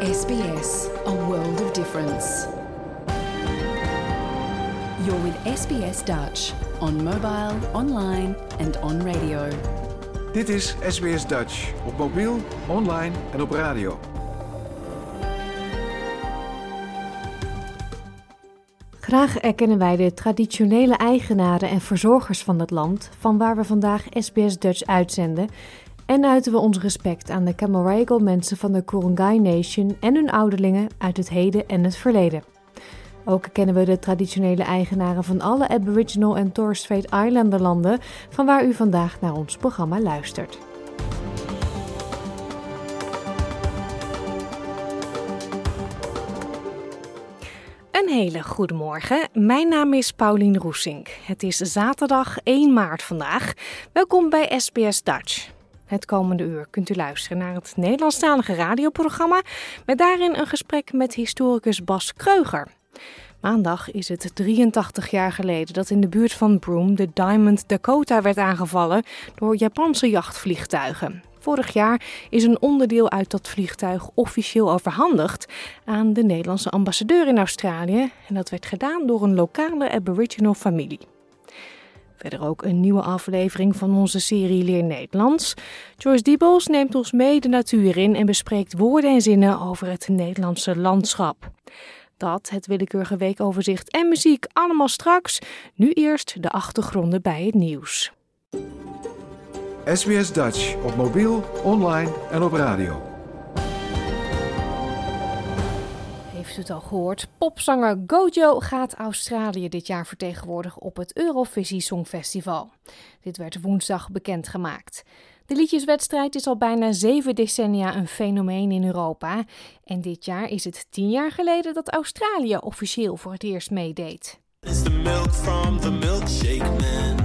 SBS, a world of difference. You're with SBS Dutch, on mobile, online and on radio. Dit is SBS Dutch, op mobiel, online en op radio. Graag erkennen wij de traditionele eigenaren en verzorgers van het land, van waar we vandaag SBS Dutch uitzenden, en uiten we ons respect aan de Camaragal mensen van de Ku-ring-gai Nation en hun ouderlingen uit het heden en het verleden. Ook erkennen we de traditionele eigenaren van alle Aboriginal en Torres Strait Islander landen, van waar u vandaag naar ons programma luistert. Een hele goede morgen. Mijn naam is Paulien Roesink. Het is zaterdag 1 maart vandaag. Welkom bij SBS Dutch. Het komende uur kunt u luisteren naar het Nederlandstalige radioprogramma met daarin een gesprek met historicus Bas Kreuger. Maandag is het 83 jaar geleden dat in de buurt van Broome de Diamond Dakota werd aangevallen door Japanse jachtvliegtuigen. Vorig jaar is een onderdeel uit dat vliegtuig officieel overhandigd aan de Nederlandse ambassadeur in Australië en dat werd gedaan door een lokale Aboriginal familie. Verder ook een nieuwe aflevering van onze serie Leer Nederlands. Joyce Diebels neemt ons mee de natuur in en bespreekt woorden en zinnen over het Nederlandse landschap. Dat, het willekeurige weekoverzicht en muziek allemaal straks. Nu eerst de achtergronden bij het nieuws. SBS Dutch, op mobiel, online en op radio. Heeft u het al gehoord? Popzanger Gojo gaat Australië dit jaar vertegenwoordigen op het Eurovisie Songfestival. Dit werd woensdag bekendgemaakt. De liedjeswedstrijd is al bijna 7 decennia een fenomeen in Europa. En dit jaar is het 10 jaar geleden dat Australië officieel voor het eerst meedeed. It's the milk from the milkshake man.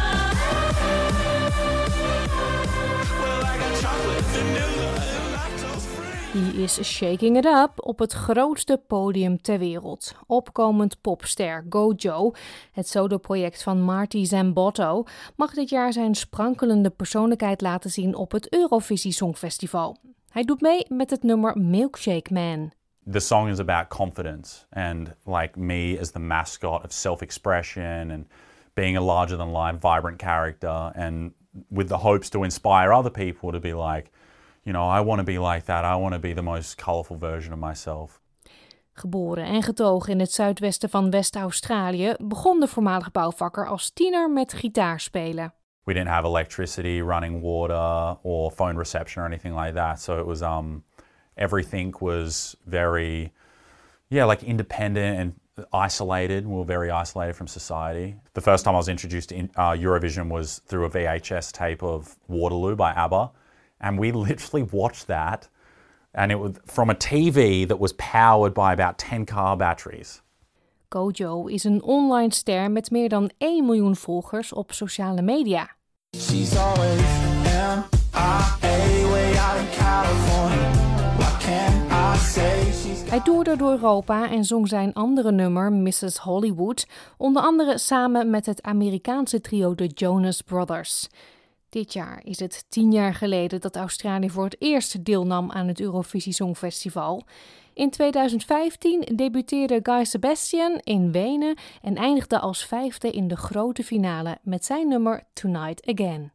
Well, I got chocolate, vanilla and lactose free. He is shaking it up op het grootste podium ter wereld. Opkomend popster Gojo, het soloproject van Marty Zambotto, mag dit jaar zijn sprankelende persoonlijkheid laten zien op het Eurovisie Songfestival. Hij doet mee met het nummer Milkshake Man. The song is about confidence and like me as the mascot of self-expression and being a larger than life vibrant character and with the hopes to inspire other people to be like, you know, I want to be like that. I want to be the most colorful version of myself. Geboren en getogen in het zuidwesten van West-Australië, begon de voormalig bouwvakker als tiener met gitaarspelen. We didn't have electricity, running water or phone reception or anything like that. So it was everything was very like independent and isolated. We were very isolated from society. The first time I was introduced to Eurovision was through a VHS tape of Waterloo by ABBA. And we literally watched that, and it was from a TV that was powered by about 10 car batteries. Gojo is een online ster met meer dan 1 miljoen volgers op sociale media. She's always MIA, way out in California. What can I say? Hij toerde door Europa en zong zijn andere nummer, Mrs. Hollywood, onder andere samen met het Amerikaanse trio de Jonas Brothers. Dit jaar is het 10 jaar geleden dat Australië voor het eerst deelnam aan het Eurovisie Songfestival. In 2015 debuteerde Guy Sebastian in Wenen en eindigde als 5e in de grote finale met zijn nummer Tonight Again.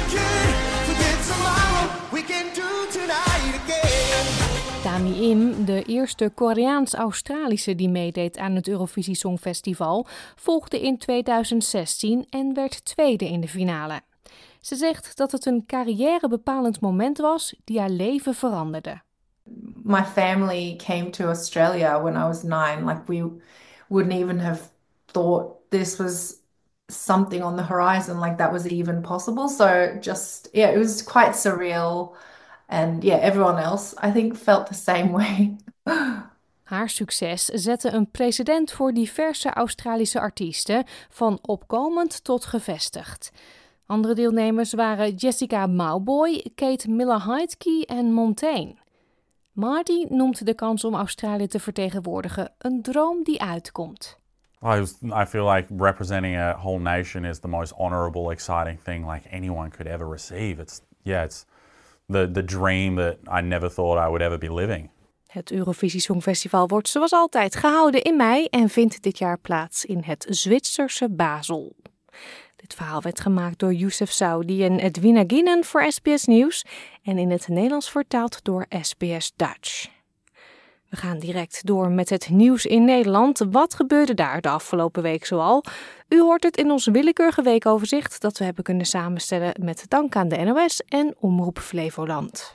Tami Im, de eerste Koreaans-Australische die meedeed aan het Eurovisie Songfestival, volgde in 2016 en werd 2e in de finale. Ze zegt dat het een carrièrebepalend moment was die haar leven veranderde. My family came to Australia when I was 9. Like we wouldn't even have thought this was something on the horizon, like that was even possible. So just, it was quite surreal. And everyone else, I think, felt the same way. Haar succes zette een precedent voor diverse Australische artiesten, van opkomend tot gevestigd. Andere deelnemers waren Jessica Mauboy, Kate Miller-Heidke en Montaigne. Marty noemt de kans om Australië te vertegenwoordigen een droom die uitkomt. I feel like representing a whole nation is the most honorable, exciting thing like anyone could ever receive. It's the dream that I never thought I would ever be living. Het Eurovisie Songfestival wordt zoals altijd gehouden in mei en vindt dit jaar plaats in het Zwitserse Basel. Dit verhaal werd gemaakt door Youssef Saudi en Edwina Gienen voor SBS Nieuws en in het Nederlands vertaald door SBS Dutch. We gaan direct door met het nieuws in Nederland. Wat gebeurde daar de afgelopen week zoal? U hoort het in ons willekeurige weekoverzicht dat we hebben kunnen samenstellen met dank aan de NOS en Omroep Flevoland.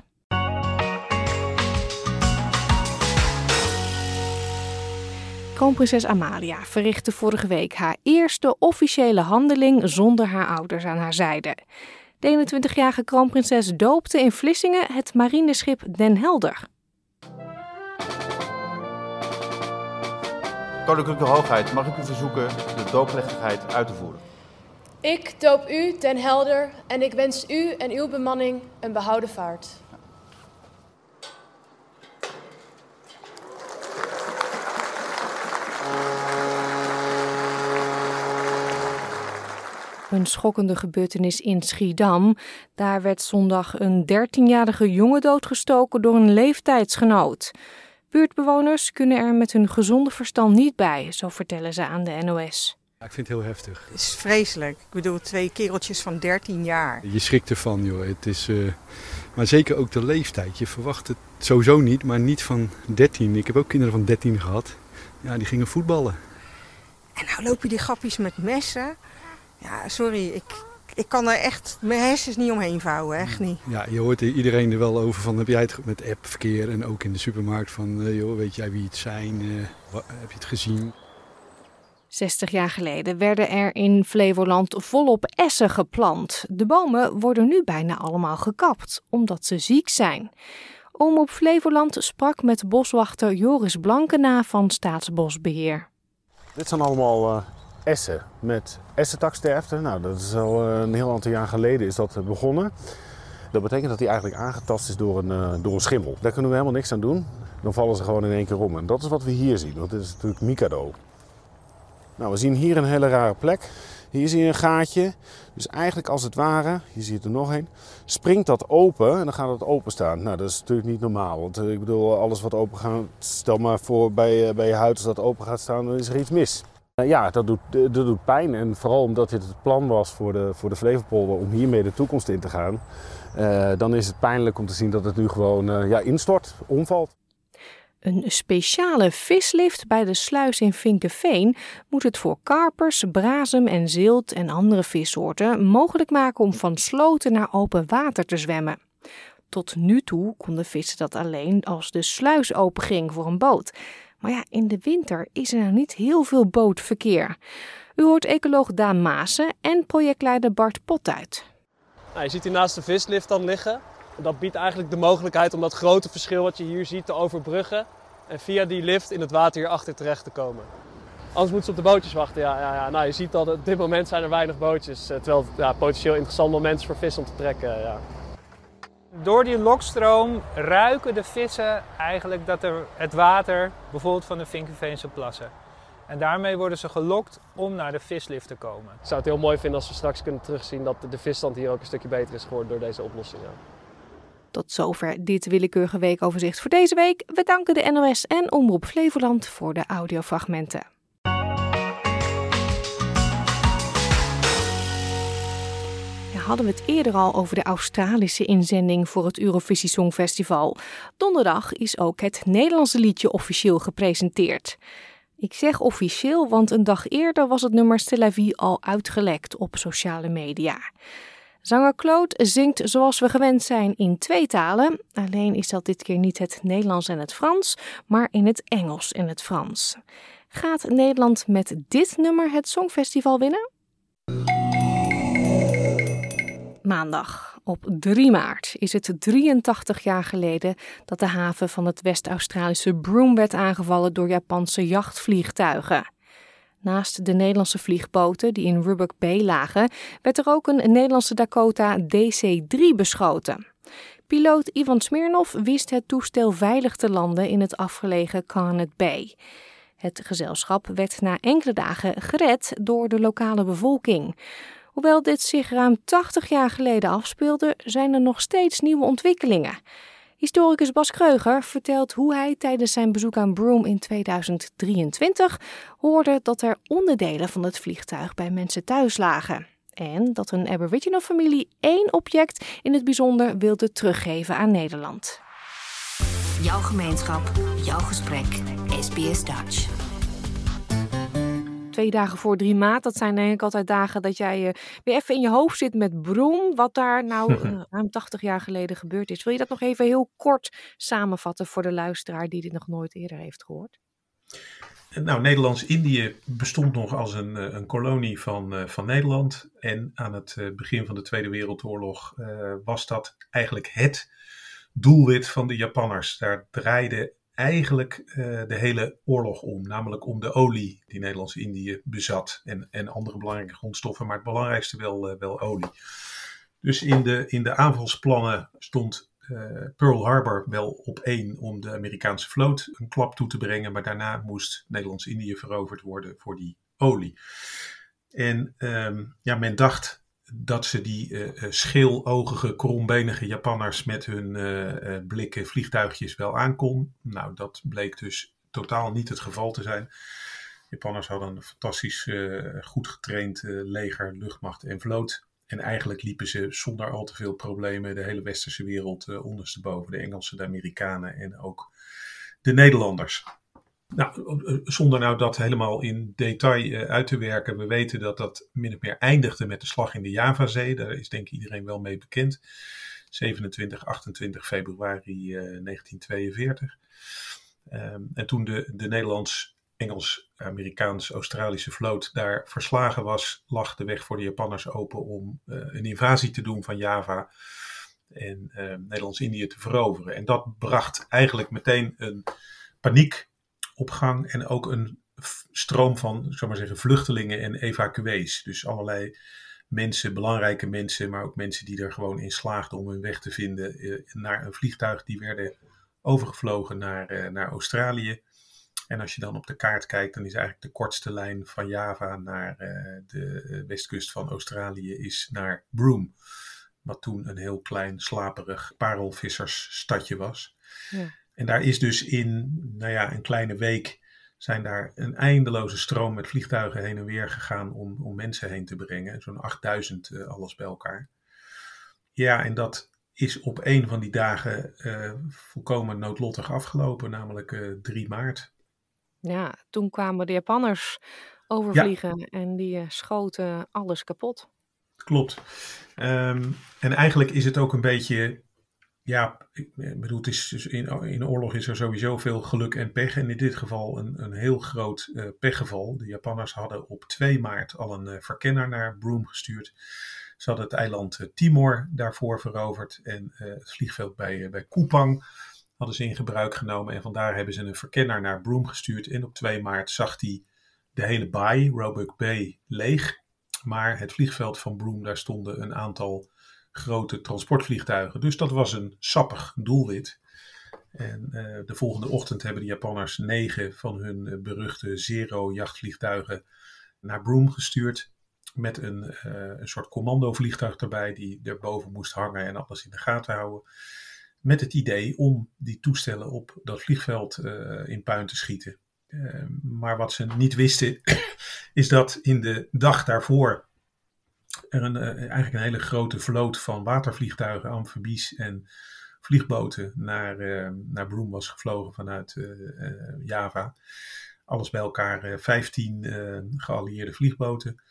Kroonprinses Amalia verrichtte vorige week haar eerste officiële handeling zonder haar ouders aan haar zijde. De 21-jarige kroonprinses doopte in Vlissingen het marineschip Den Helder. Koninklijke Hoogheid, mag ik u verzoeken de doopplechtigheid uit te voeren? Ik doop u Den Helder en ik wens u en uw bemanning een behouden vaart. Een schokkende gebeurtenis in Schiedam. Daar werd zondag een 13-jarige jongen doodgestoken door een leeftijdsgenoot. Buurtbewoners kunnen er met hun gezonde verstand niet bij, zo vertellen ze aan de NOS. Ja, ik vind het heel heftig. Het is vreselijk. Ik bedoel, 2 kereltjes van 13 jaar. Je schrikt ervan, joh. Het is, maar zeker ook de leeftijd. Je verwacht het sowieso niet, maar niet van 13. Ik heb ook kinderen van 13 gehad. Ja, die gingen voetballen. En nou lopen die grappies met messen. Ja, sorry, ik kan er echt mijn hersens niet omheen vouwen, echt niet. Ja, je hoort iedereen er wel over van, heb jij het met appverkeer en ook in de supermarkt van, joh, weet jij wie het zijn, heb je het gezien? 60 jaar geleden werden er in Flevoland volop essen geplant. De bomen worden nu bijna allemaal gekapt, omdat ze ziek zijn. Omroep Flevoland sprak met boswachter Joris Blankenna van Staatsbosbeheer. Dit zijn allemaal essen met essentaksterfte. Nou, dat is al een heel aantal jaar geleden is dat begonnen. Dat betekent dat die eigenlijk aangetast is door een schimmel. Daar kunnen we helemaal niks aan doen. Dan vallen ze gewoon in één keer om. En dat is wat we hier zien, want dit is natuurlijk Mikado. Nou, we zien hier een hele rare plek. Hier zie je een gaatje. Dus eigenlijk als het ware, hier zie je er nog een, springt dat open en dan gaat het openstaan. Nou, dat is natuurlijk niet normaal. Want ik bedoel, alles wat open gaat, stel maar voor bij je huid als dat open gaat staan, dan is er iets mis. Ja, dat doet pijn. En vooral omdat dit het plan was voor de Flevopolder om hiermee de toekomst in te gaan. Dan is het pijnlijk om te zien dat het nu gewoon instort, omvalt. Een speciale vislift bij de sluis in Vinkeveen moet het voor karpers, brazem en zilt en andere vissoorten mogelijk maken om van sloten naar open water te zwemmen. Tot nu toe konden vissen dat alleen als de sluis openging voor een boot. Maar ja, in de winter is er nou niet heel veel bootverkeer. U hoort ecoloog Daan Maassen en projectleider Bart Potuit. Nou, je ziet hier naast de vislift dan liggen. Dat biedt eigenlijk de mogelijkheid om dat grote verschil wat je hier ziet te overbruggen. En via die lift in het water hierachter terecht te komen. Anders moeten ze op de bootjes wachten. Ja. Nou, je ziet dat op dit moment zijn er weinig bootjes. Terwijl het potentieel interessant moment is voor vissen om te trekken. Ja. Door die lokstroom ruiken de vissen eigenlijk dat er het water, bijvoorbeeld van de Vinkeveense plassen. En daarmee worden ze gelokt om naar de vislift te komen. Ik zou het heel mooi vinden als we straks kunnen terugzien dat de visstand hier ook een stukje beter is geworden door deze oplossing. Ja. Tot zover dit willekeurige weekoverzicht voor deze week. We danken de NOS en Omroep Flevoland voor de audiofragmenten. Hadden we het eerder al over de Australische inzending voor het Eurovisie Songfestival. Donderdag is ook het Nederlandse liedje officieel gepresenteerd. Ik zeg officieel, want een dag eerder was het nummer C'est la vie al uitgelekt op sociale media. Zanger Claude zingt zoals we gewend zijn in 2 talen. Alleen is dat dit keer niet het Nederlands en het Frans, maar in het Engels en het Frans. Gaat Nederland met dit nummer het Songfestival winnen? Maandag, op 3 maart, is het 83 jaar geleden dat de haven van het West-Australische Broome werd aangevallen door Japanse jachtvliegtuigen. Naast de Nederlandse vliegboten die in Rubbock Bay lagen, werd er ook een Nederlandse Dakota DC-3 beschoten. Piloot Ivan Smirnov wist het toestel veilig te landen in het afgelegen Carnet Bay. Het gezelschap werd na enkele dagen gered door de lokale bevolking. Hoewel dit zich ruim 80 jaar geleden afspeelde, zijn er nog steeds nieuwe ontwikkelingen. Historicus Bas Kreuger vertelt hoe hij tijdens zijn bezoek aan Broome in 2023 hoorde dat er onderdelen van het vliegtuig bij mensen thuis lagen. En dat een Aboriginal familie 1 object in het bijzonder wilde teruggeven aan Nederland. Jouw gemeenschap, jouw gesprek, SBS Dutch. 2 dagen voor 3 maart, dat zijn denk ik altijd dagen dat jij weer even in je hoofd zit met Broome. Wat daar nou ruim 80 jaar geleden gebeurd is. Wil je dat nog even heel kort samenvatten voor de luisteraar die dit nog nooit eerder heeft gehoord? Nou, Nederlands-Indië bestond nog als een kolonie van Nederland. En aan het begin van de Tweede Wereldoorlog was dat eigenlijk het doelwit van de Japanners. Daar draaide eigenlijk de hele oorlog om. Namelijk om de olie die Nederlands-Indië bezat. En andere belangrijke grondstoffen, maar het belangrijkste wel olie. Dus in de aanvalsplannen stond Pearl Harbor wel op 1 om de Amerikaanse vloot een klap toe te brengen. Maar daarna moest Nederlands-Indië veroverd worden voor die olie. En men dacht dat ze die scheelogige, krombenige Japanners met hun blikken vliegtuigjes wel aankon. Nou, dat bleek dus totaal niet het geval te zijn. Japanners hadden een fantastisch goed getraind leger, luchtmacht en vloot. En eigenlijk liepen ze zonder al te veel problemen de hele westerse wereld ondersteboven. De Engelsen, de Amerikanen en ook de Nederlanders. Nou, zonder nou dat helemaal in detail uit te werken. We weten dat dat min of meer eindigde met de slag in de Javazee. Daar is denk ik iedereen wel mee bekend. 27, 28 februari 1942. En toen de Nederlands, Engels, Amerikaans, Australische vloot daar verslagen was, lag de weg voor de Japanners open om een invasie te doen van Java en Nederlands-Indië te veroveren. En dat bracht eigenlijk meteen een paniek op gang en ook een stroom van, zal maar zeggen, vluchtelingen en evacuees. Dus allerlei mensen, belangrijke mensen, maar ook mensen die er gewoon in slaagden om hun weg te vinden naar een vliegtuig. Die werden overgevlogen naar Australië. En als je dan op de kaart kijkt, dan is eigenlijk de kortste lijn van Java naar de westkust van Australië is naar Broome. Wat toen een heel klein, slaperig parelvissersstadje was. Ja. En daar is dus in een kleine week zijn daar een eindeloze stroom met vliegtuigen heen en weer gegaan om mensen heen te brengen. Zo'n 8000 alles bij elkaar. Ja, en dat is op een van die dagen volkomen noodlottig afgelopen, namelijk 3 maart. Ja, toen kwamen de Japanners overvliegen en die schoten alles kapot. Klopt. En eigenlijk is het ook een beetje, ik bedoel, het is dus in oorlog is er sowieso veel geluk en pech. En in dit geval een heel groot pechgeval. De Japanners hadden op 2 maart al een verkenner naar Broome gestuurd. Ze hadden het eiland Timor daarvoor veroverd en het vliegveld bij Kupang hadden ze in gebruik genomen. En vandaar hebben ze een verkenner naar Broome gestuurd. En op 2 maart zag hij de hele baai, Roebuck Bay, leeg. Maar het vliegveld van Broome, daar stonden een aantal grote transportvliegtuigen. Dus dat was een sappig doelwit. En de volgende ochtend hebben de Japanners 9 van hun beruchte Zero-jachtvliegtuigen naar Broome gestuurd. Met een soort commandovliegtuig erbij die erboven moest hangen en alles in de gaten houden. Met het idee om die toestellen op dat vliegveld in puin te schieten. Maar wat ze niet wisten is dat in de dag daarvoor er eigenlijk een hele grote vloot van watervliegtuigen, amfibies en vliegboten naar Broome was gevlogen vanuit Java. Alles bij elkaar 15 geallieerde vliegboten.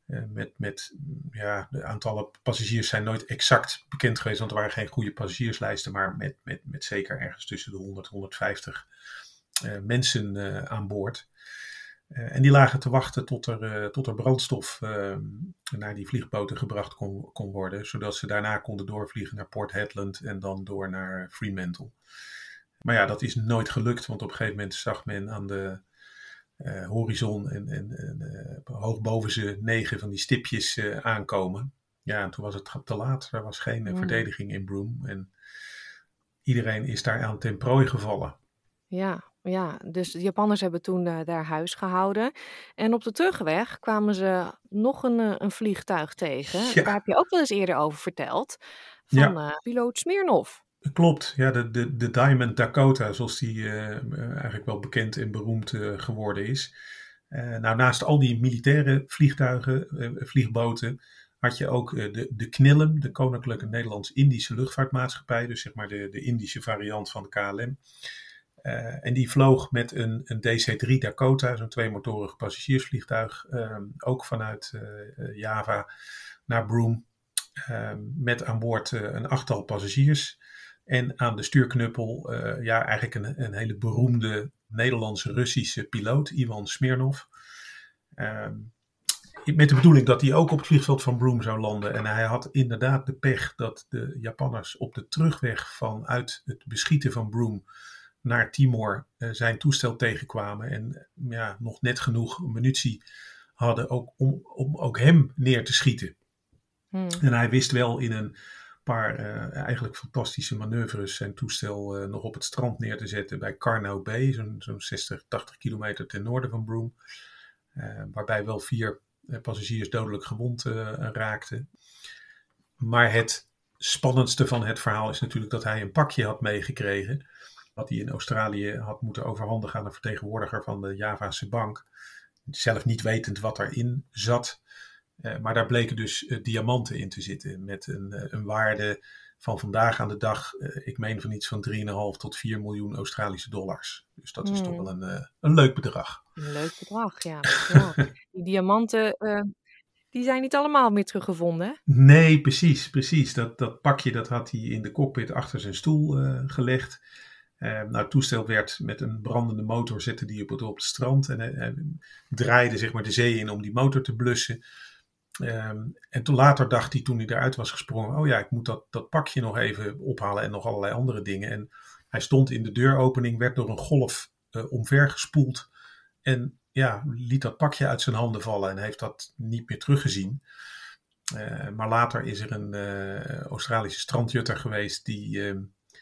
De aantallen passagiers zijn nooit exact bekend geweest, want er waren geen goede passagierslijsten, maar met zeker ergens tussen de 100 en 150 mensen aan boord. En die lagen te wachten tot er brandstof naar die vliegboten gebracht kon worden, zodat ze daarna konden doorvliegen naar Port Hedland en dan door naar Fremantle. Maar ja, dat is nooit gelukt, want op een gegeven moment zag men aan de horizon en hoog boven ze 9 van die stipjes aankomen. Ja, en toen was het te laat. Er was geen verdediging in Broome en iedereen is daar aan ten prooi gevallen. Ja, dus de Japanners hebben toen daar huis gehouden. En op de terugweg kwamen ze nog een vliegtuig tegen. Ja. Daar heb je ook wel eens eerder over verteld. Van piloot Smirnov. Klopt, ja, de Diamond Dakota, zoals die eigenlijk wel bekend en beroemd geworden is. Nou, naast al die militaire vliegtuigen, vliegboten, had je ook de KNILM, de Koninklijke Nederlands-Indische Luchtvaartmaatschappij, dus zeg maar de Indische variant van de KLM. En die vloog met een DC-3 Dakota, zo'n tweemotorig passagiersvliegtuig, ook vanuit Java naar Broome, met aan boord een 8-tal passagiers. En aan de stuurknuppel eigenlijk een hele beroemde Nederlands-Russische piloot, Ivan Smirnov. Met de bedoeling dat hij ook op het vliegveld van Broome zou landen. En hij had inderdaad de pech dat de Japanners op de terugweg vanuit het beschieten van Broome naar Timor zijn toestel tegenkwamen. En nog net genoeg munitie hadden ook om ook hem neer te schieten. En hij wist wel in een paar eigenlijk fantastische manoeuvres zijn toestel nog op het strand neer te zetten bij Carnot Bay, zo'n 60, 80 kilometer ten noorden van Broome. Waarbij wel 4 passagiers dodelijk gewond raakten. Maar het spannendste van het verhaal is natuurlijk dat hij een pakje had meegekregen, wat hij in Australië had moeten overhandigen aan een vertegenwoordiger van de Javaanse bank. Zelf niet wetend wat erin zat. Maar daar bleken dus diamanten in te zitten met een waarde van vandaag aan de dag, ik meen van iets van 3,5 tot 4 miljoen Australische dollars. Dus dat is toch wel een leuk bedrag. Een leuk bedrag, ja. Ja. Die diamanten, die zijn niet allemaal meer teruggevonden, hè? Nee, precies. Dat pakje dat had hij in de cockpit achter zijn stoel gelegd. Het toestel werd met een brandende motor, zette die op het strand. En hij draaide zeg maar de zee in om die motor te blussen. En toen later dacht hij, toen hij eruit was gesprongen, ik moet dat pakje nog even ophalen en nog allerlei andere dingen. En hij stond in de deuropening, werd door een golf omvergespoeld en liet dat pakje uit zijn handen vallen en heeft dat niet meer teruggezien. Maar later is er een Australische strandjutter geweest die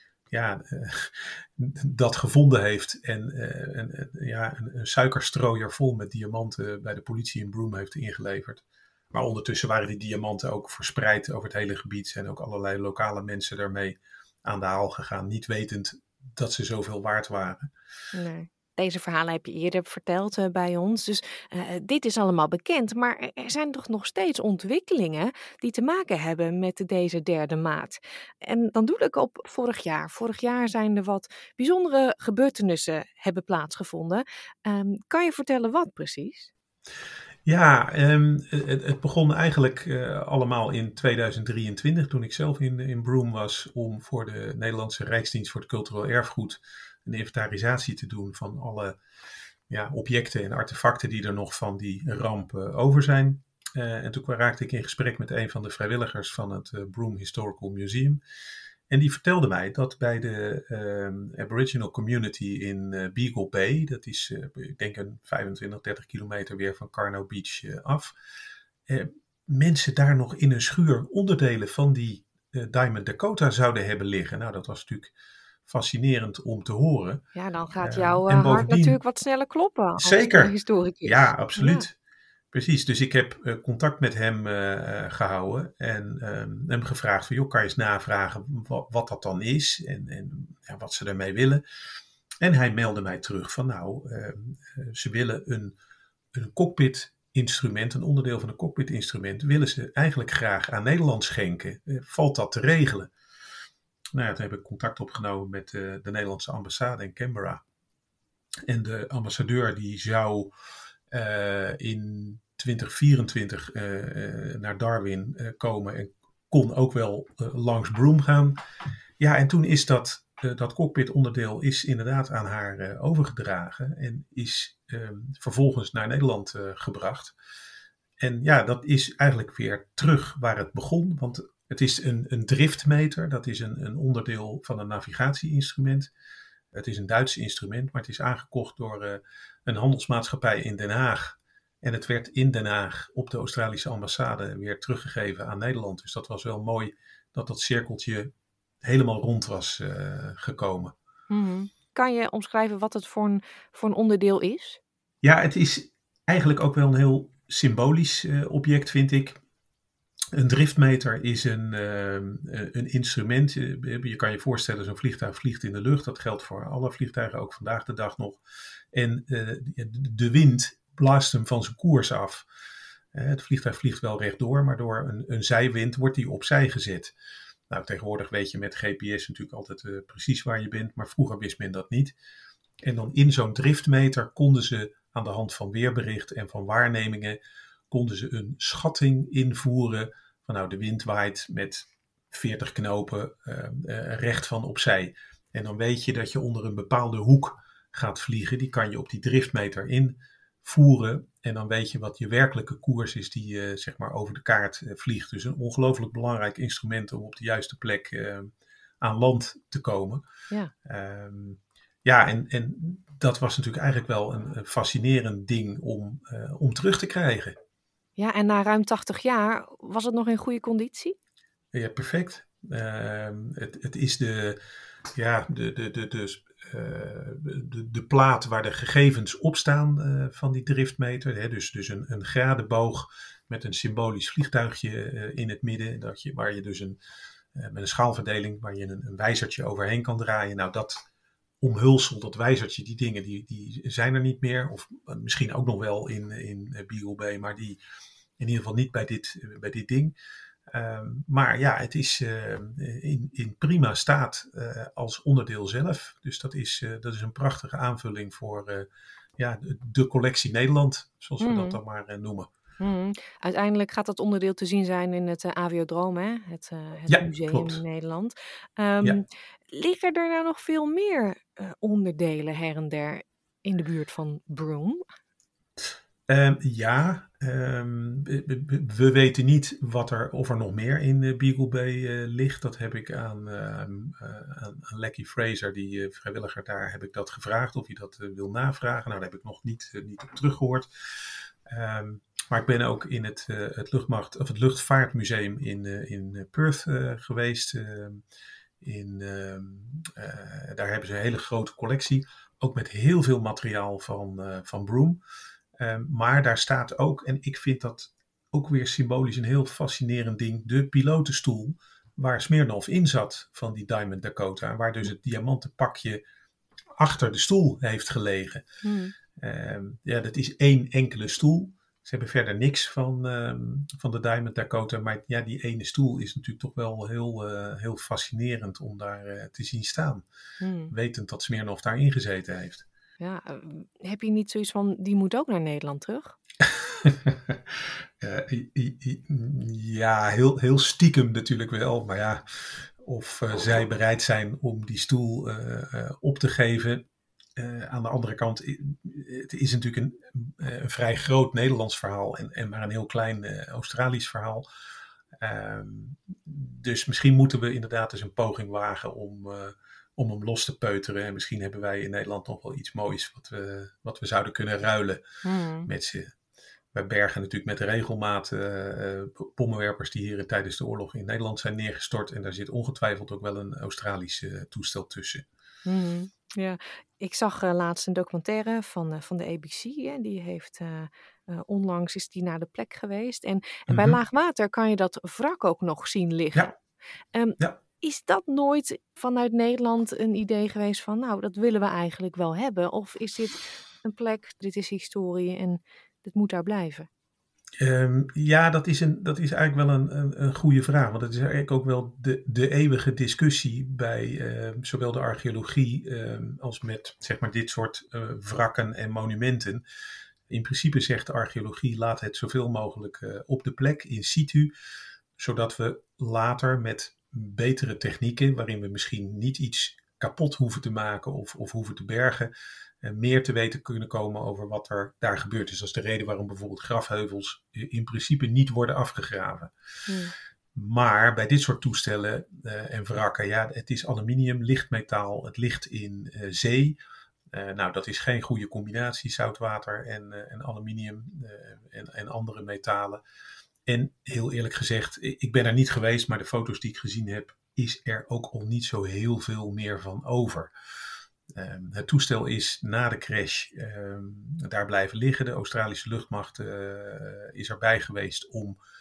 dat gevonden heeft en een suikerstrooier vol met diamanten bij de politie in Broome heeft ingeleverd. Maar ondertussen waren die diamanten ook verspreid over het hele gebied. Zijn ook allerlei lokale mensen daarmee aan de haal gegaan. Niet wetend dat ze zoveel waard waren. Nee. Deze verhalen heb je eerder verteld bij ons. Dus dit is allemaal bekend. Maar er zijn toch nog steeds ontwikkelingen die te maken hebben met deze 3e maat. En dan doe ik op vorig jaar. Vorig jaar zijn er wat bijzondere gebeurtenissen hebben plaatsgevonden. Kan je vertellen wat precies? Ja, het begon eigenlijk allemaal in 2023 toen ik zelf in Broome was om voor de Nederlandse Rijksdienst voor het Cultureel Erfgoed een inventarisatie te doen van alle objecten en artefacten die er nog van die ramp over zijn. En toen raakte ik in gesprek met een van de vrijwilligers van het Broome Historical Museum. En die vertelde mij dat bij de Aboriginal community in Beagle Bay, dat is ik denk een 25, 30 kilometer weer van Carnot Beach af, mensen daar nog in een schuur onderdelen van die Diamond Dakota zouden hebben liggen. Nou, dat was natuurlijk fascinerend om te horen. Ja, dan gaat jouw hart natuurlijk wat sneller kloppen als zeker. Historicus. Ja, absoluut. Ja. Precies, dus ik heb contact met hem gehouden en hem gevraagd van, joh, kan je eens navragen wat dat dan is en wat ze daarmee willen. En hij meldde mij terug van, ze willen een cockpit-instrument, een onderdeel van een cockpit-instrument, willen ze eigenlijk graag aan Nederland schenken. Valt dat te regelen? Nou, toen heb ik contact opgenomen met de Nederlandse ambassade in Canberra. En de ambassadeur die zou in 2024 naar Darwin komen en kon ook wel langs Broome gaan. Ja, en toen is dat cockpit onderdeel is inderdaad aan haar overgedragen en is vervolgens naar Nederland gebracht. En ja, dat is eigenlijk weer terug waar het begon, want het is een driftmeter, dat is een onderdeel van een navigatieinstrument. Het is een Duits instrument, maar het is aangekocht door een handelsmaatschappij in Den Haag. En het werd in Den Haag op de Australische ambassade weer teruggegeven aan Nederland. Dus dat was wel mooi dat cirkeltje helemaal rond was gekomen. Mm-hmm. Kan je omschrijven wat het voor een onderdeel is? Ja, het is eigenlijk ook wel een heel symbolisch object, vind ik. Een driftmeter is een instrument. Je kan je voorstellen, zo'n vliegtuig vliegt in de lucht. Dat geldt voor alle vliegtuigen, ook vandaag de dag nog. En de wind blaast hem van zijn koers af. Het vliegtuig vliegt wel rechtdoor, maar door een zijwind wordt hij opzij gezet. Nou, tegenwoordig weet je met GPS natuurlijk altijd precies waar je bent, maar vroeger wist men dat niet. En dan in zo'n driftmeter konden ze aan de hand van weerbericht en van waarnemingen konden ze een schatting invoeren van nou, de wind waait met 40 knopen recht van opzij. En dan weet je dat je onder een bepaalde hoek gaat vliegen. Die kan je op die driftmeter invoeren. En dan weet je wat je werkelijke koers is die je zeg maar over de kaart vliegt. Dus een ongelooflijk belangrijk instrument om op de juiste plek aan land te komen. Ja. En dat was natuurlijk eigenlijk wel een fascinerend ding om terug te krijgen. Ja, en na ruim 80 jaar was het nog in goede conditie? Ja, perfect. Het is de plaat waar de gegevens op staan van die driftmeter. Hè? Dus een gradenboog met een symbolisch vliegtuigje in het midden. Waar je dus met een schaalverdeling waar je een wijzertje overheen kan draaien. Nou, dat omhulsel, dat wijzertje, die dingen die zijn er niet meer. Of misschien ook nog wel in Beagle Bay, maar die in ieder geval niet bij dit ding. Maar ja, het is in prima staat als onderdeel zelf. Dus dat is een prachtige aanvulling voor de collectie Nederland, zoals we dat dan maar noemen. Uiteindelijk gaat dat onderdeel te zien zijn in het Aviodroom, hè? Het museum klopt. in Nederland. Liggen er nou nog veel meer onderdelen her en der in de buurt van Broome? We weten niet of er nog meer in Beagle Bay ligt. Dat heb ik aan Lecky Fraser, die vrijwilliger daar, heb ik dat gevraagd of hij dat wil navragen. Nou, daar heb ik nog niet op teruggehoord. Maar ik ben ook in het luchtvaartmuseum in Perth geweest. Daar hebben ze een hele grote collectie, ook met heel veel materiaal van Broome. Maar daar staat ook, en ik vind dat ook weer symbolisch een heel fascinerend ding, de pilotenstoel waar Smirnov in zat van die Diamond Dakota. Waar dus het diamanten pakje achter de stoel heeft gelegen. Dat is één enkele stoel. Ze hebben verder niks van de Diamond Dakota. Maar ja, die ene stoel is natuurlijk toch wel heel fascinerend om daar te zien staan. Wetend dat Smirnov daarin gezeten heeft. Ja, heb je niet zoiets van, die moet ook naar Nederland terug? Ja, heel stiekem natuurlijk wel. Maar ja, of zij bereid zijn om die stoel op te geven. Aan de andere kant, het is natuurlijk een vrij groot Nederlands verhaal en maar een heel klein Australisch verhaal. Dus misschien moeten we inderdaad eens een poging wagen om hem los te peuteren. En misschien hebben wij in Nederland nog wel iets moois wat we zouden kunnen ruilen met ze. Wij bergen natuurlijk met regelmaat bommenwerpers die hier tijdens de oorlog in Nederland zijn neergestort. En daar zit ongetwijfeld ook wel een Australisch toestel tussen. Ja, ik zag laatst een documentaire van de ABC. Die heeft onlangs is die naar de plek geweest. En bij laag water kan je dat wrak ook nog zien liggen. Ja. Is dat nooit vanuit Nederland een idee geweest van, nou, dat willen we eigenlijk wel hebben? Of is dit een plek, dit is historie en dit moet daar blijven? Dat is eigenlijk wel een goede vraag. Want het is eigenlijk ook wel de eeuwige discussie bij zowel de archeologie als met zeg maar dit soort wrakken en monumenten. In principe zegt de archeologie, laat het zoveel mogelijk op de plek, in situ. Zodat we later met betere technieken, waarin we misschien niet iets kapot hoeven te maken of hoeven te bergen, meer te weten kunnen komen over wat er daar gebeurd is. Dat is de reden waarom bijvoorbeeld grafheuvels in principe niet worden afgegraven. Maar bij dit soort toestellen en wrakken, ja, het is aluminium, lichtmetaal, het ligt in zee. Nou, dat is geen goede combinatie, zoutwater en aluminium en andere metalen. En heel eerlijk gezegd, ik ben er niet geweest, maar de foto's die ik gezien heb, is er ook al niet zo heel veel meer van over. Het toestel is na de crash daar blijven liggen. De Australische luchtmacht is erbij geweest om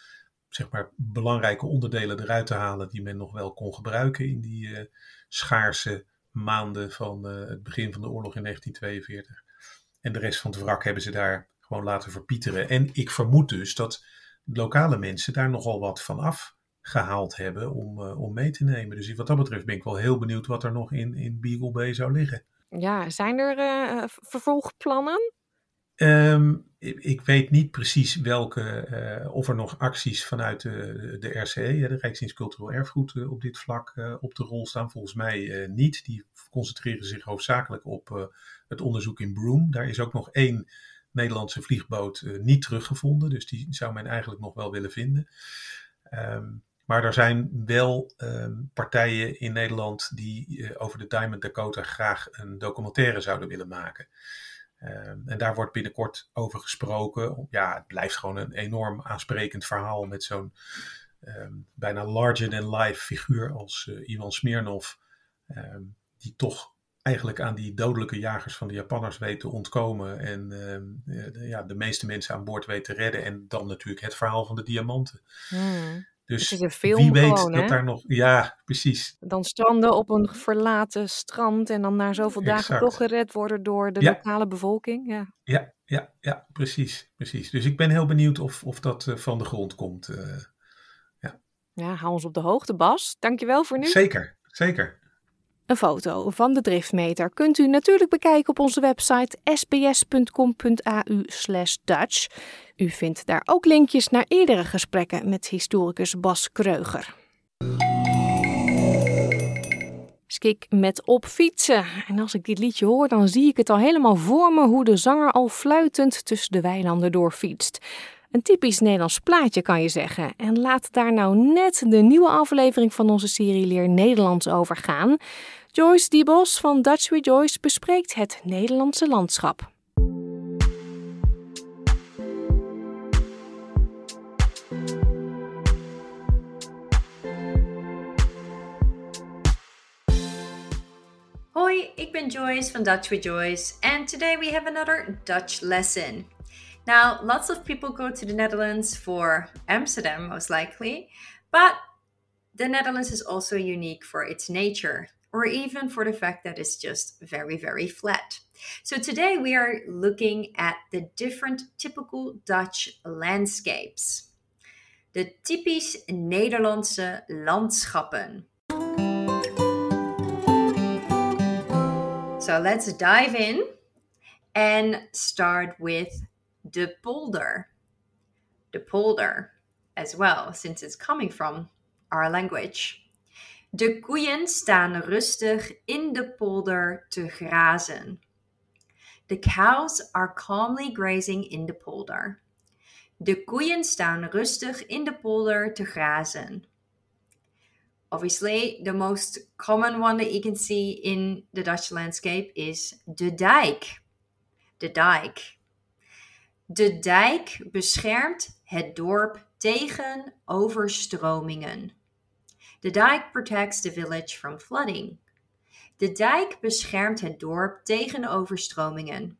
zeg maar belangrijke onderdelen eruit te halen die men nog wel kon gebruiken in die schaarse maanden van het begin van de oorlog in 1942. En de rest van het wrak hebben ze daar gewoon laten verpieteren. En ik vermoed dus dat lokale mensen daar nogal wat van afgehaald hebben om mee te nemen. Dus wat dat betreft ben ik wel heel benieuwd wat er nog in Beagle Bay zou liggen. Ja, zijn er vervolgplannen? Ik weet niet precies welke, of er nog acties vanuit de RCE, de Rijksdienst Cultureel Erfgoed, op dit vlak op de rol staan. Volgens mij niet. Die concentreren zich hoofdzakelijk op het onderzoek in Broome. Daar is ook nog 1 Nederlandse vliegboot niet teruggevonden. Dus die zou men eigenlijk nog wel willen vinden. Maar er zijn wel partijen in Nederland die over de Diamond Dakota graag een documentaire zouden willen maken. En daar wordt binnenkort over gesproken. Ja, het blijft gewoon een enorm aansprekend verhaal met zo'n bijna larger-than-life figuur als Ivan Smirnov. Die toch eigenlijk aan die dodelijke jagers van de Japanners weet te ontkomen. En de meeste mensen aan boord weet te redden. En dan natuurlijk het verhaal van de diamanten. Dus het is een film wie weet gewoon, dat hè? daar nog... Ja, precies. Dan stranden op een verlaten strand en dan na zoveel dagen Exact. toch gered worden door de lokale bevolking. Ja. Ja, precies. Dus ik ben heel benieuwd of dat van de grond komt. Ja, hou ons op de hoogte, Bas. Dankjewel voor nu. Zeker. Een foto van de driftmeter kunt u natuurlijk bekijken op onze website sbs.com.au/Dutch. U vindt daar ook linkjes naar eerdere gesprekken met historicus Bas Kreuger. Skik met op fietsen. En als ik dit liedje hoor, dan zie ik het al helemaal voor me hoe de zanger al fluitend tussen de weilanden doorfietst. Een typisch Nederlands plaatje kan je zeggen. En laat daar nou net de nieuwe aflevering van onze serie Leer Nederlands over gaan. Joyce Diebos van Dutch with Joyce bespreekt het Nederlandse landschap. Hoi, ik ben Joyce van Dutch with Joyce, and today we have another Dutch lesson. Now, lots of people go to the Netherlands for Amsterdam, most likely, but the Netherlands is also unique for its nature, or even for the fact that it's just very, very flat. So today we are looking at the different typical Dutch landscapes. De typisch Nederlandse landschappen. So let's dive in and start with de polder. De polder as well, since it's coming from our language. De koeien staan rustig in de polder te grazen. The cows are calmly grazing in the polder. De koeien staan rustig in de polder te grazen. Obviously, the most common one that you can see in the Dutch landscape is de dijk. De dijk. De dijk beschermt het dorp tegen overstromingen. The dike protects the village from flooding. De dijk beschermt het dorp tegen overstromingen.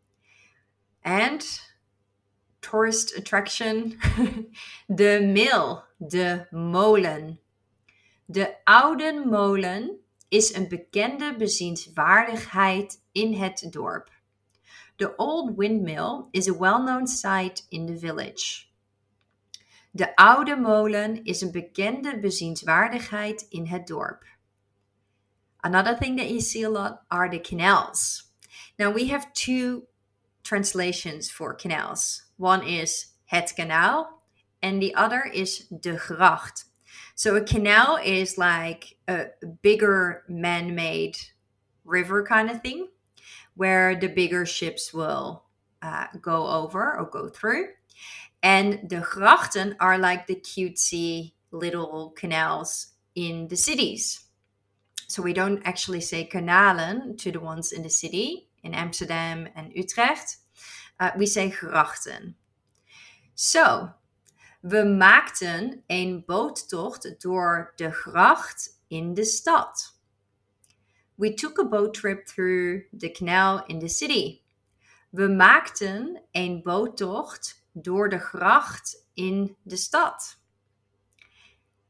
And tourist attraction, de mill, de molen. De oude molen is een bekende bezienswaardigheid in het dorp. The old windmill is a well-known sight in the village. De oude molen is een bekende bezienswaardigheid in het dorp. Another thing that you see a lot are the canals. Now we have 2 translations for canals. One is het kanaal and the other is de gracht. So a canal is like a bigger man-made river kind of thing, where the bigger ships will go over or go through. And the grachten are like the cutesy little canals in the cities. So we don't actually say kanalen to the ones in the city, in Amsterdam and Utrecht. We say grachten. So, we maakten een boottocht door de gracht in de stad. We took a boat trip through the canal in the city. We maakten een boottocht door de gracht in de stad.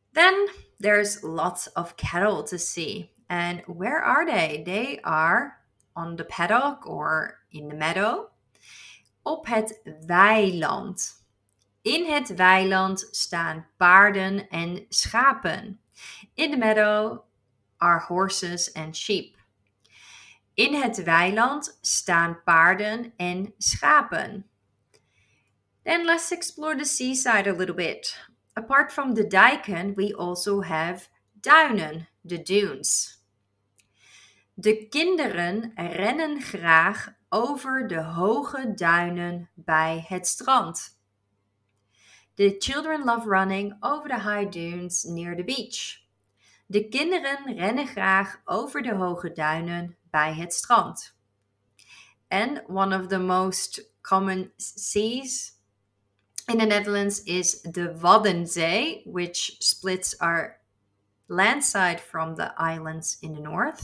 Then there's lots of cattle to see. And where are they? They are on the paddock or in the meadow. Op het weiland. In het weiland staan paarden en schapen. In the meadow are horses and sheep. In het weiland staan paarden en schapen. Then let's explore the seaside a little bit. Apart from the dijken, we also have duinen, the dunes. De kinderen rennen graag over de hoge duinen bij het strand. The children love running over the high dunes near the beach. De kinderen rennen graag over de hoge duinen bij het strand. And one of the most common seas in the Netherlands is the Waddenzee, which splits our landside from the islands in the north.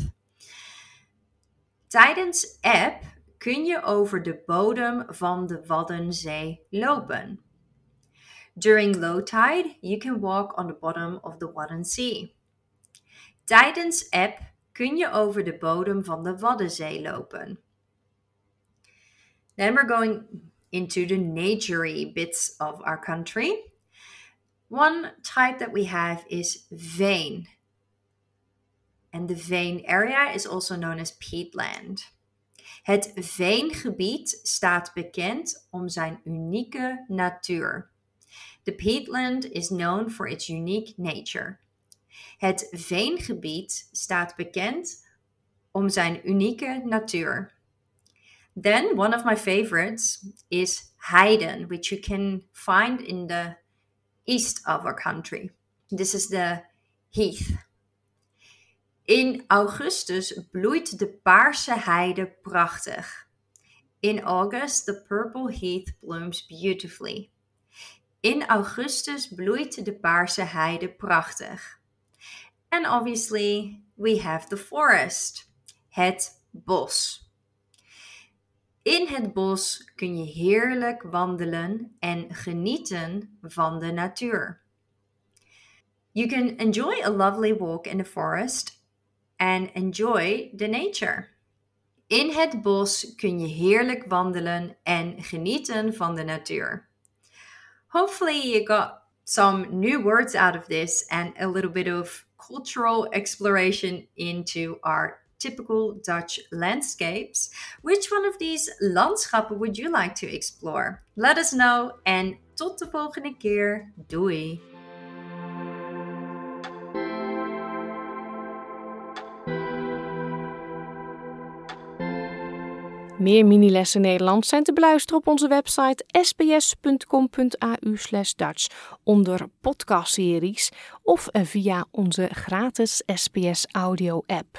Tijdens eb kun je over de bodem van de Waddenzee lopen. During low tide, you can walk on the bottom of the Waddenzee. Tijdens eb kun je over de bodem van de Waddenzee lopen. Then we're going into the naturey bits of our country. One type that we have is veen. And the veen area is also known as peatland. Het veengebied staat bekend om zijn unieke natuur. The peatland is known for its unique nature. Het veengebied staat bekend om zijn unieke natuur. Then one of my favorites is heiden, which you can find in the east of our country. This is the heath. In augustus bloeit de paarse heide prachtig. In August, the purple heath blooms beautifully. In augustus bloeit de paarse heide prachtig. And obviously, we have the forest, het bos. In het bos kun je heerlijk wandelen en genieten van de natuur. You can enjoy a lovely walk in the forest and enjoy the nature. In het bos kun je heerlijk wandelen en genieten van de natuur. Hopefully you got some new words out of this and a little bit of cultural exploration into our typical Dutch landscapes. Which one of these landschappen would you like to explore? Let us know en tot de volgende keer. Doei! Meer minilessen Nederlands zijn te beluisteren op onze website sbs.com.au/Dutch onder podcastseries of via onze gratis SBS Audio app.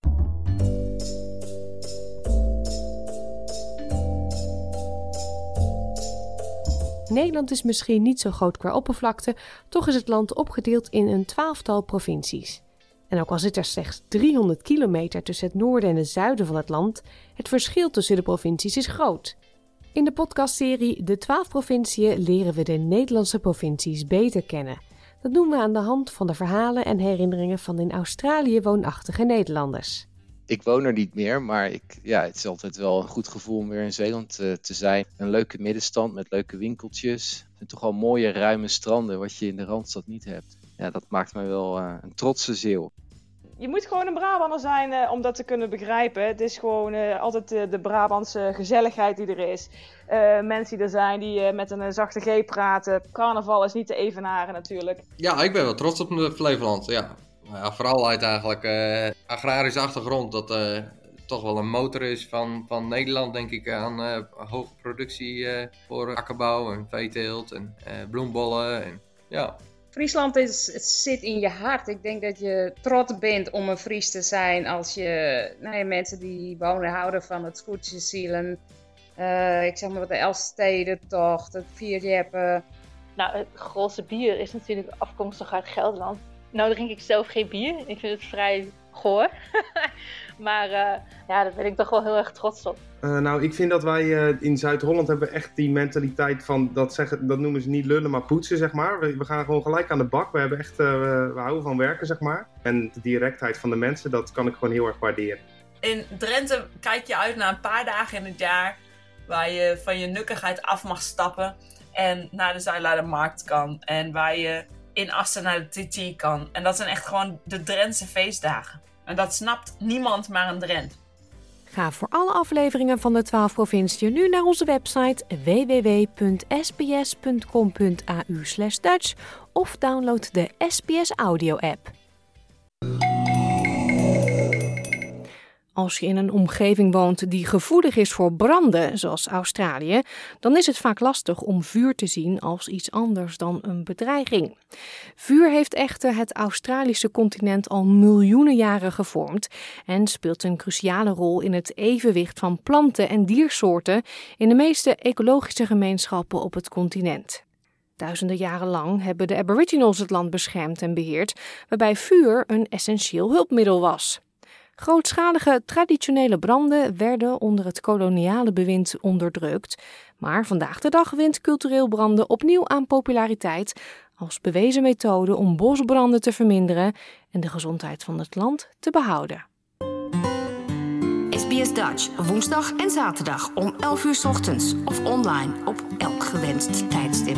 Nederland is misschien niet zo groot qua oppervlakte, toch is het land opgedeeld in een 12-tal provincies. En ook al zit er slechts 300 kilometer tussen het noorden en het zuiden van het land, het verschil tussen de provincies is groot. In de podcastserie De 12 Provinciën leren we de Nederlandse provincies beter kennen. Dat doen we aan de hand van de verhalen en herinneringen van in Australië woonachtige Nederlanders. Ik woon er niet meer, maar het is altijd wel een goed gevoel om weer in Zeeland te zijn. Een leuke middenstand met leuke winkeltjes. En toch al mooie ruime stranden, wat je in de Randstad niet hebt. Ja, dat maakt mij wel een trotse Zeeuw. Je moet gewoon een Brabander zijn om dat te kunnen begrijpen. Het is gewoon altijd de Brabantse gezelligheid die er is. Mensen die er zijn die met een zachte G praten. Carnaval is niet te evenaren natuurlijk. Ja, ik ben wel trots op Flevoland, ja. Ja, vooral uit eigenlijk agrarische achtergrond. Dat toch wel een motor is van Nederland, denk ik, aan hoge productie voor akkerbouw en veeteelt en bloembollen. En, ja. Friesland het zit in je hart. Ik denk dat je trots bent om een Fries te zijn als je mensen die wonen houden van het Scootjesielen. Ik zeg maar wat de Elfstedentocht, het Vierjeppen. Nou, het grootste bier is natuurlijk afkomstig uit Gelderland. Nou drink ik zelf geen bier. Ik vind het vrij goor. Maar ja, daar ben ik toch wel heel erg trots op. Nou, ik vind dat wij in Zuid-Holland hebben echt die mentaliteit van, dat noemen ze niet lullen, maar poetsen, zeg maar. We gaan gewoon gelijk aan de bak. We hebben echt, we houden van werken, zeg maar. En de directheid van de mensen, dat kan ik gewoon heel erg waarderen. In Drenthe kijk je uit naar een paar dagen in het jaar waar je van je nukkigheid af mag stappen en naar de Zuidlaardermarkt kan. En waar je in Assen naar de TT kan. En dat zijn echt gewoon de Drentse feestdagen. En dat snapt niemand maar een Drent. Ga voor alle afleveringen van de 12 provinciën nu naar onze website www.sbs.com.au/Dutch of download de SBS Audio app. Als je in een omgeving woont die gevoelig is voor branden, zoals Australië, dan is het vaak lastig om vuur te zien als iets anders dan een bedreiging. Vuur heeft echter het Australische continent al miljoenen jaren gevormd en speelt een cruciale rol in het evenwicht van planten en diersoorten in de meeste ecologische gemeenschappen op het continent. Duizenden jaren lang hebben de Aboriginals het land beschermd en beheerd, waarbij vuur een essentieel hulpmiddel was. Grootschalige traditionele branden werden onder het koloniale bewind onderdrukt, maar vandaag de dag wint cultureel branden opnieuw aan populariteit als bewezen methode om bosbranden te verminderen en de gezondheid van het land te behouden. SBS Dutch, woensdag en zaterdag om 11 uur 's ochtends of online op elk gewenst tijdstip.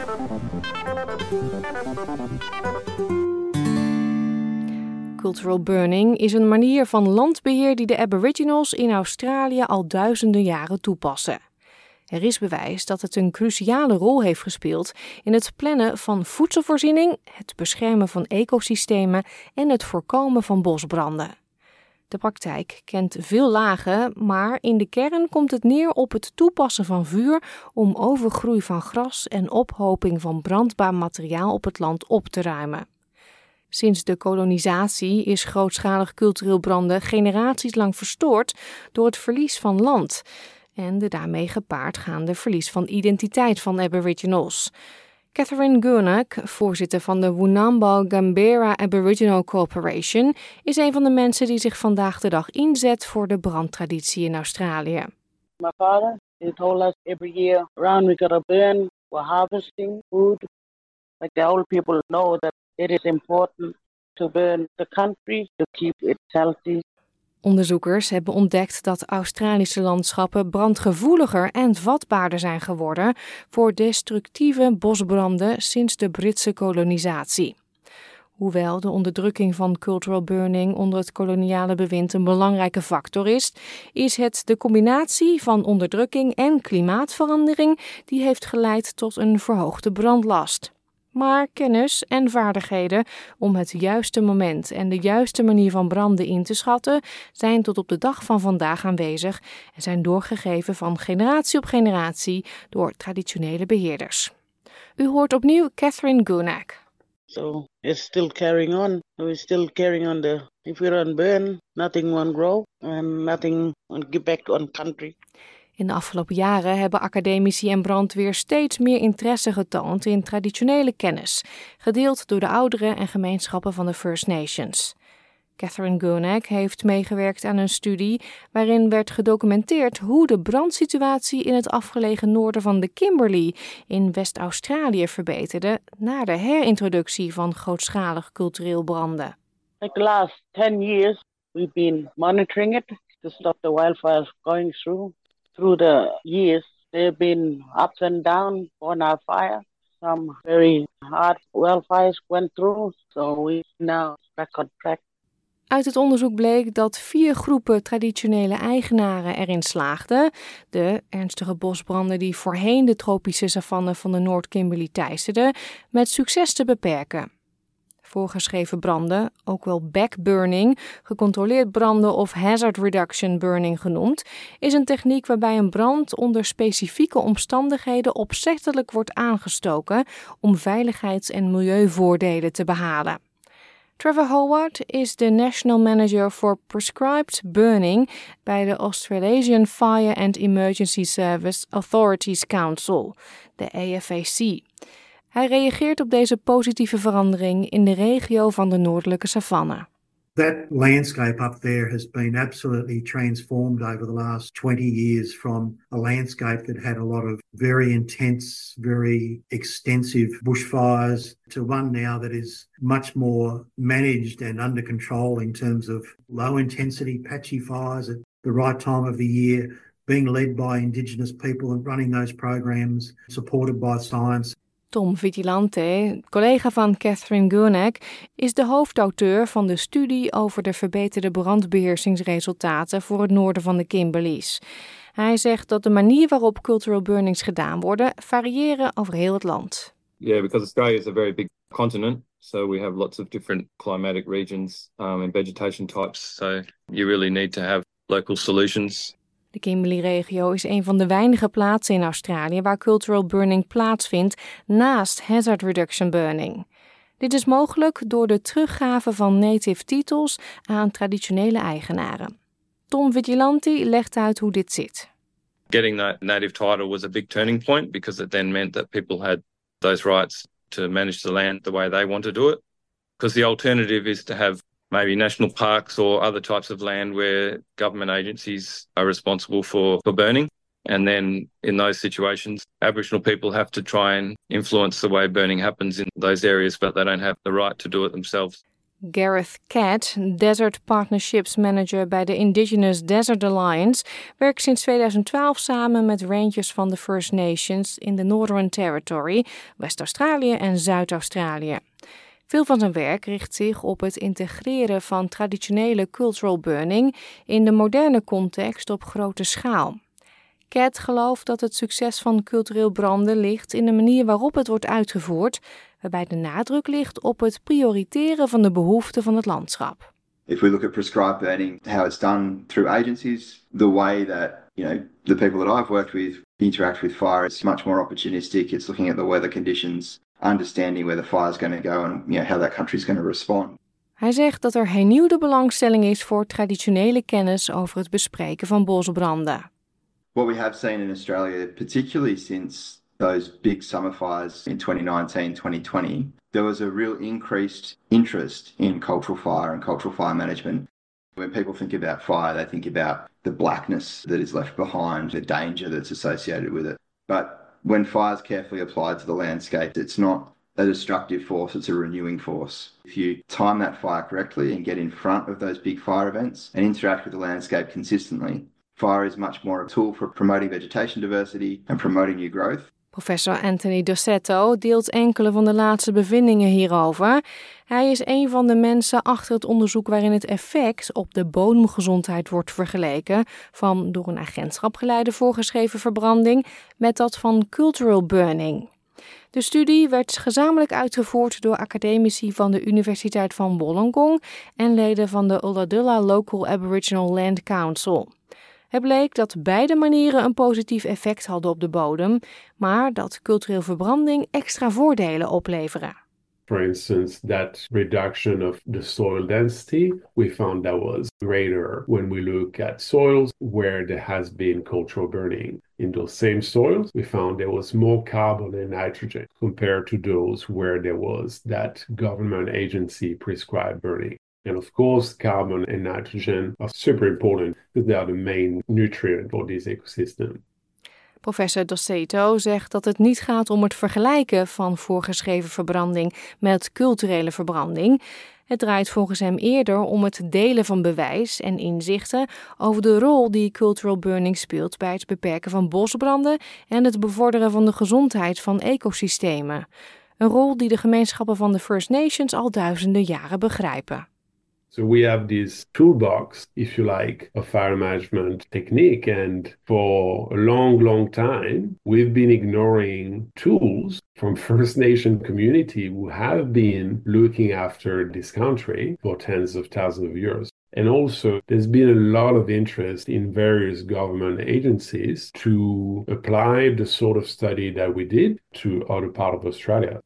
Cultural burning is een manier van landbeheer die de Aboriginals in Australië al duizenden jaren toepassen. Er is bewijs dat het een cruciale rol heeft gespeeld in het plannen van voedselvoorziening, het beschermen van ecosystemen en het voorkomen van bosbranden. De praktijk kent veel lagen, maar in de kern komt het neer op het toepassen van vuur om overgroei van gras en ophoping van brandbaar materiaal op het land op te ruimen. Sinds de kolonisatie is grootschalig cultureel branden generaties lang verstoord door het verlies van land en de daarmee gepaardgaande verlies van identiteit van Aboriginals. Catherine Gurnak, voorzitter van de Woonambal Gambera Aboriginal Corporation, is een van de mensen die zich vandaag de dag inzet voor de brandtraditie in Australië. My father, he told us every year around we gotta burn, we're harvesting food. Like the old people know that it is important to burn the country to keep it healthy. Onderzoekers hebben ontdekt dat Australische landschappen brandgevoeliger en vatbaarder zijn geworden voor destructieve bosbranden sinds de Britse kolonisatie. Hoewel de onderdrukking van cultural burning onder het koloniale bewind een belangrijke factor is het de combinatie van onderdrukking en klimaatverandering die heeft geleid tot een verhoogde brandlast. Maar kennis en vaardigheden om het juiste moment en de juiste manier van branden in te schatten zijn tot op de dag van vandaag aanwezig en zijn doorgegeven van generatie op generatie door traditionele beheerders. U hoort opnieuw Catherine Gurnak. So it's still carrying on. We're still carrying on if we don't burn, nothing won't grow and nothing won't get back on country. In de afgelopen jaren hebben academici en brandweer steeds meer interesse getoond in traditionele kennis, gedeeld door de ouderen en gemeenschappen van de First Nations. Catherine Gurnak heeft meegewerkt aan een studie waarin werd gedocumenteerd hoe de brandsituatie in het afgelegen noorden van de Kimberley in West-Australië verbeterde na de herintroductie van grootschalig cultureel branden. Like the last 10 years we've been monitoring it to stop the wildfires going through. Through the years, they've been ups and down on our fire. Some very hard wildfires went through, so we're now back on track. Uit het onderzoek bleek dat 4 groepen traditionele eigenaren erin slaagden de ernstige bosbranden die voorheen de tropische savanne van de Noord-Kimberley teisterden, met succes te beperken. Voorgeschreven branden, ook wel backburning, gecontroleerd branden of hazard reduction burning genoemd, is een techniek waarbij een brand onder specifieke omstandigheden opzettelijk wordt aangestoken om veiligheids- en milieuvoordelen te behalen. Trevor Howard is de National Manager for Prescribed Burning bij de Australasian Fire and Emergency Service Authorities Council, de AFAC. Hij reageert op deze positieve verandering in de regio van de noordelijke savanne. That landscape up there has been absolutely transformed over the last 20 years from a landscape that had a lot of very intense, very extensive bushfires to one now that is much more managed and under control in terms of low intensity patchy fires at the right time of the year, being led by Indigenous people and running those programs, supported by science. Tom Vigilante, collega van Catherine Gurnek, is de hoofdauteur van de studie over de verbeterde brandbeheersingsresultaten voor het noorden van de Kimberleys. Hij zegt dat de manier waarop cultural burnings gedaan worden variëren over heel het land. Yeah, because Australia is a very big continent, so we have lots of different climatic regions and vegetation types. So you really need to have local solutions. De Kimberley-regio is een van de weinige plaatsen in Australië waar cultural burning plaatsvindt naast hazard reduction burning. Dit is mogelijk door de teruggave van native titels aan traditionele eigenaren. Tom Vigilante legt uit hoe dit zit. Getting that native title was a big turning point because it then meant that people had those rights to manage the land the way they want to do it. Because the alternative is to have maybe national parks or other types of land where government agencies are responsible for burning. And then in those situations, Aboriginal people have to try and influence the way burning happens in those areas, but they don't have the right to do it themselves. Gareth Catt, Desert Partnerships Manager bij de Indigenous Desert Alliance, werkt sinds 2012 samen met rangers van de First Nations in de Northern Territory, West-Australië en Zuid-Australië. Veel van zijn werk richt zich op het integreren van traditionele cultural burning in de moderne context op grote schaal. Cat gelooft dat het succes van cultureel branden ligt in de manier waarop het wordt uitgevoerd, waarbij de nadruk ligt op het prioriteren van de behoeften van het landschap. If we look at prescribed burning, how it's done through agencies, the way that, the people that I've worked with interact with fire is much more opportunistic. It's looking at the weather conditions, understanding where the fire is going to go and how that country is going to respond. Hij zegt dat er hernieuwde belangstelling is voor traditionele kennis over het bespreken van bosbranden. What we have seen in Australia, particularly since those big summer fires in 2019, 2020, there was a real increased interest in cultural fire and cultural fire management. When people think about fire, they think about the blackness that is left behind, the danger that's associated with it. But when fire is carefully applied to the landscape, it's not a destructive force, it's a renewing force. If you time that fire correctly and get in front of those big fire events and interact with the landscape consistently, fire is much more a tool for promoting vegetation diversity and promoting new growth. Professor Anthony Dossetto deelt enkele van de laatste bevindingen hierover. Hij is een van de mensen achter het onderzoek waarin het effect op de bodemgezondheid wordt vergeleken van door een agentschap geleide voorgeschreven verbranding met dat van cultural burning. De studie werd gezamenlijk uitgevoerd door academici van de Universiteit van Wollongong en leden van de Ulladulla Local Aboriginal Land Council. Het bleek dat beide manieren een positief effect hadden op de bodem, maar dat cultureel verbranding extra voordelen opleveren. For instance, that reduction of the soil density, we found that was greater when we look at soils where there has been cultural burning. In those same soils, we found there was more carbon and nitrogen compared to those where there was that government agency prescribed burning. And of course, carbon and nitrogen are super important because they are the main nutrient for this ecosystem. Professor Dossetto zegt dat het niet gaat om het vergelijken van voorgeschreven verbranding met culturele verbranding. Het draait volgens hem eerder om het delen van bewijs en inzichten over de rol die cultural burning speelt bij het beperken van bosbranden en het bevorderen van de gezondheid van ecosystemen. Een rol die de gemeenschappen van de First Nations al duizenden jaren begrijpen. So we have this toolbox, if you like, of fire management technique. And for a long, long time, we've been ignoring tools from First Nation community who have been looking after this country for tens of thousands of years. And also, there's been a lot of interest in various government agencies to apply the sort of study that we did to other parts of Australia.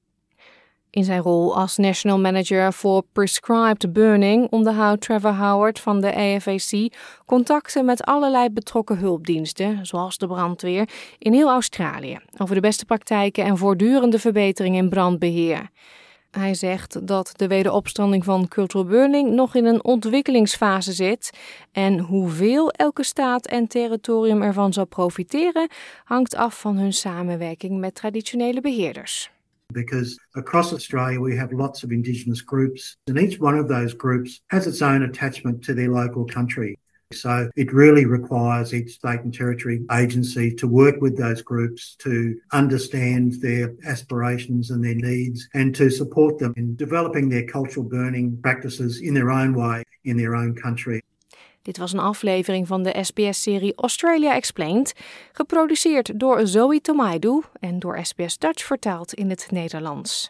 In zijn rol als National Manager voor Prescribed Burning onderhoudt Trevor Howard van de AFAC contacten met allerlei betrokken hulpdiensten, zoals de brandweer, in heel Australië, over de beste praktijken en voortdurende verbetering in brandbeheer. Hij zegt dat de wederopstanding van cultural burning nog in een ontwikkelingsfase zit. En hoeveel elke staat en territorium ervan zal profiteren, hangt af van hun samenwerking met traditionele beheerders. Because across Australia we have lots of Indigenous groups, and each one of those groups has its own attachment to their local country. So it really requires each state and territory agency to work with those groups to understand their aspirations and their needs and to support them in developing their cultural burning practices in their own way, in their own country. Dit was een aflevering van de SBS-serie Australia Explained, geproduceerd door Zoe Tomaidu en door SBS Dutch vertaald in het Nederlands.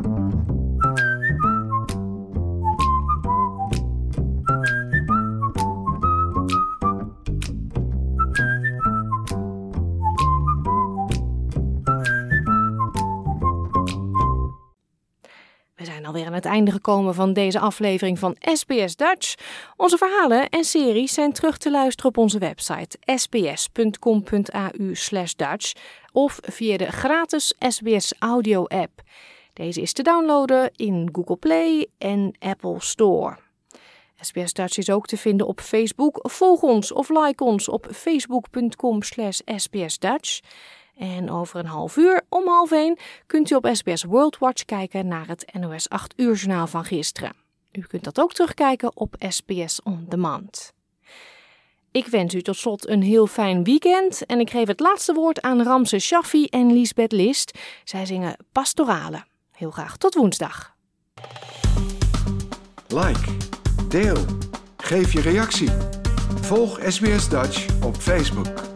We zijn alweer aan het einde gekomen van deze aflevering van SBS Dutch. Onze verhalen en series zijn terug te luisteren op onze website sbs.com.au/Dutch of via de gratis SBS Audio app. Deze is te downloaden in Google Play en Apple Store. SBS Dutch is ook te vinden op Facebook. Volg ons of like ons op facebook.com/SBSDutch. En over een half uur, om 12:30, kunt u op SBS World Watch kijken naar het NOS 8 uur journaal van gisteren. U kunt dat ook terugkijken op SBS On Demand. Ik wens u tot slot een heel fijn weekend en ik geef het laatste woord aan Ramse Shaffi en Liesbeth List. Zij zingen Pastorale. Heel graag tot woensdag. Like, deel, geef je reactie. Volg SBS Dutch op Facebook.